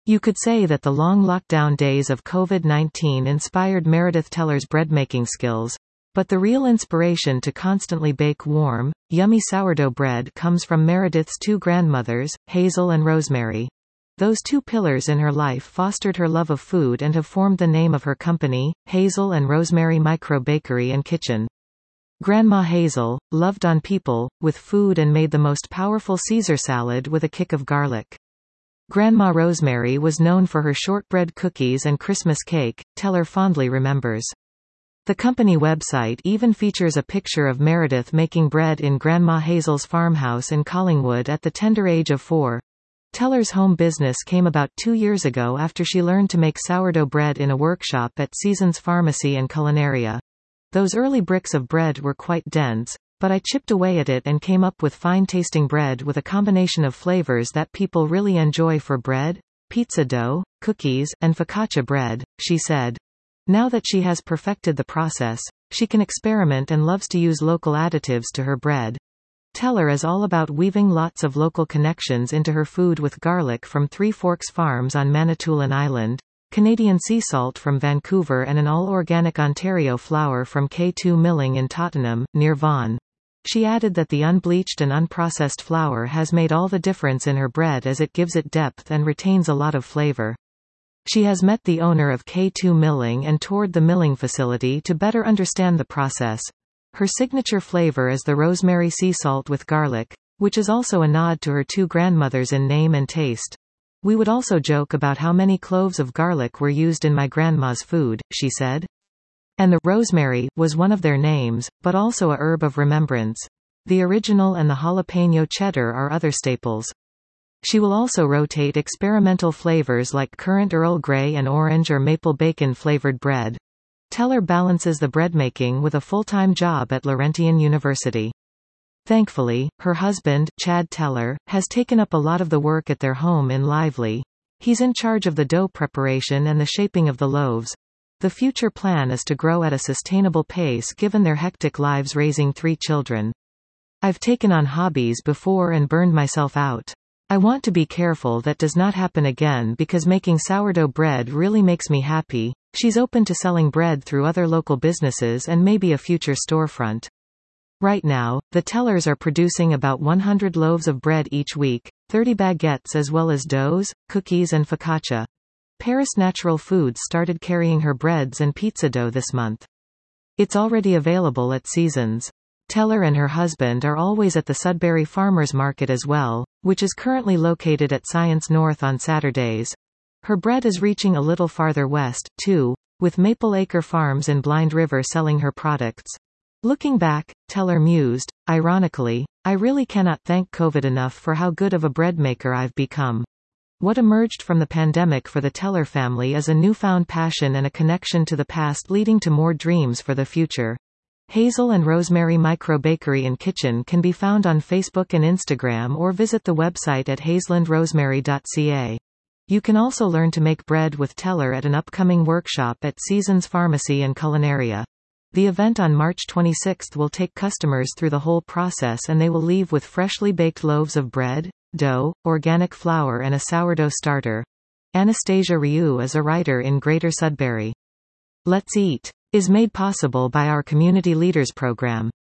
You could say that the long lockdown days of COVID-19 inspired Meredith Teller's bread-making skills, but the real inspiration to constantly bake warm, yummy sourdough bread comes from Meredith's two grandmothers, Hazel and Rosemary. Those two pillars in her life fostered her love of food and have formed the name of her company, Hazel and Rosemary Micro Bakery and Kitchen. Grandma Hazel loved on people with food and made the most powerful Caesar salad with a kick of garlic. Grandma Rosemary was known for her shortbread cookies and Christmas cake, Teller fondly remembers. The company website even features a picture of Meredith making bread in Grandma Hazel's farmhouse in Collingwood at the tender age of 4. Teller's home business came about 2 years ago after she learned to make sourdough bread in a workshop at Seasons Pharmacy and Culinaria. Those early bricks of bread were quite dense, but I chipped away at it and came up with fine-tasting bread with a combination of flavors that people really enjoy for bread, pizza dough, cookies, and focaccia bread, she said. Now that she has perfected the process, she can experiment and loves to use local additives to her bread. Teller is all about weaving lots of local connections into her food with garlic from Three Forks Farms on Manitoulin Island, Canadian sea salt from Vancouver and an all-organic Ontario flour from K2 Milling in Tottenham, near Vaughan. She added that the unbleached and unprocessed flour has made all the difference in her bread as it gives it depth and retains a lot of flavor. She has met the owner of K2 Milling and toured the milling facility to better understand the process. Her signature flavor is the rosemary sea salt with garlic, which is also a nod to her two grandmothers in name and taste. We would also joke about how many cloves of garlic were used in my grandma's food, she said. And the rosemary was one of their names, but also a herb of remembrance. The original and the jalapeno cheddar are other staples. She will also rotate experimental flavors like currant Earl Grey and orange or maple bacon flavored bread. Teller balances the breadmaking with a full-time job at Laurentian University. Thankfully, her husband, Chad Teller, has taken up a lot of the work at their home in Lively. He's in charge of the dough preparation and the shaping of the loaves. The future plan is to grow at a sustainable pace given their hectic lives raising 3 children. I've taken on hobbies before and burned myself out. I want to be careful that does not happen again because making sourdough bread really makes me happy. She's open to selling bread through other local businesses and maybe a future storefront. Right now, the Tellers are producing about 100 loaves of bread each week, 30 baguettes as well as doughs, cookies and focaccia. Paris Natural Foods started carrying her breads and pizza dough this month. It's already available at Seasons. Teller and her husband are always at the Sudbury Farmers Market as well, which is currently located at Science North on Saturdays. Her bread is reaching a little farther west, too, with Maple Acre Farms in Blind River selling her products. Looking back, Teller mused, ironically, I really cannot thank COVID enough for how good of a bread maker I've become. What emerged from the pandemic for the Teller family is a newfound passion and a connection to the past leading to more dreams for the future. Hazel and Rosemary Micro Bakery and Kitchen can be found on Facebook and Instagram or visit the website at hazelandrosemary.ca. You can also learn to make bread with Teller at an upcoming workshop at Seasons Pharmacy and Culinaria. The event on March 26 will take customers through the whole process and they will leave with freshly baked loaves of bread, dough, organic flour and a sourdough starter. Anastasia Ryu is a writer in Greater Sudbury. Let's Eat is made possible by our Community Leaders Program.